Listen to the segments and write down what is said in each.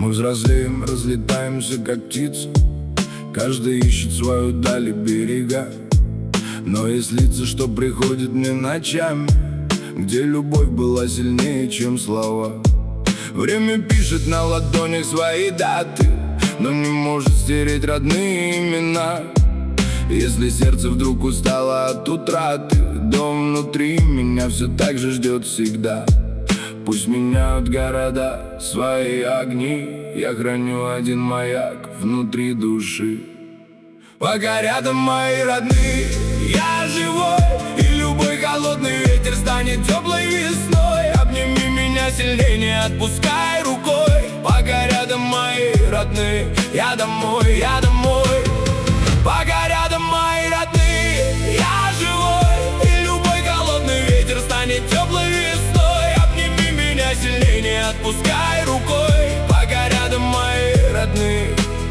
Мы взрослеем, разлетаемся, как птицы. Каждый ищет свою даль и берега. Но есть лица, что приходят мне ночами, где любовь была сильнее, чем слова. Время пишет на ладонях свои даты, но не может стереть родные имена. Если сердце вдруг устало от утраты, дом внутри меня все так же ждет всегда. Пусть меняют города свои огни, я храню один маяк внутри души. Пока рядом мои родные, я живой, и любой холодный ветер станет теплой весной. Обними меня сильнее, не отпускай рукой. Пока рядом мои родные, я домой, я домой. Пока рядом мои родные, я живой, и любой холодный ветер станет теплой весной. Обними меня сильнее, не отпускай рукой. Пока рядом мои родные,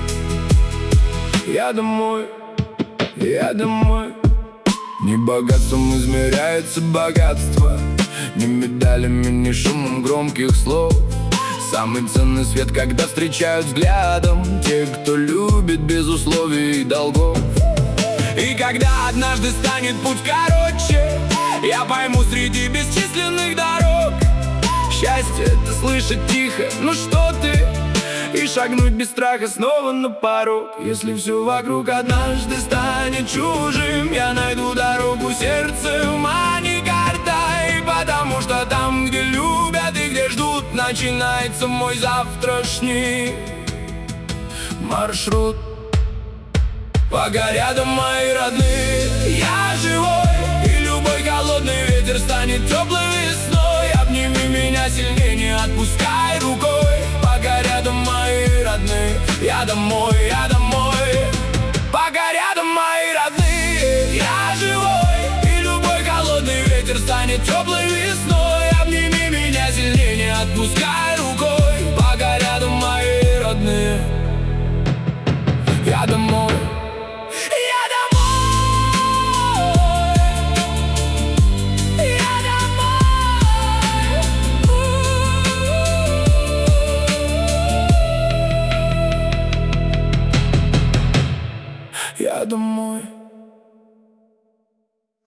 я домой, я домой. Не богатством измеряется богатство, ни медалями, ни шумом громких слов. Самый ценный свет, когда встречают взглядом те, кто любит без условий и долгов. И когда однажды станет путь короче, я пойму среди бесчисленных дорог, счастье — это слышать тихо, ну что ты, и шагнуть без страха снова на порог. Если все вокруг однажды станет чужим, я найду дорогу сердцем, а не картой. Потому что там, где любят и где ждут, начинается мой завтрашний маршрут. Пока рядом мои родные, я живой, и любой холодный ветер станет теплой весной. Обними меня сильнее, не отпускай рукой. Пока рядом мои родные, я домой, я домой. Пока рядом мои родные, я живой, и любой холодный ветер станет теплой весной.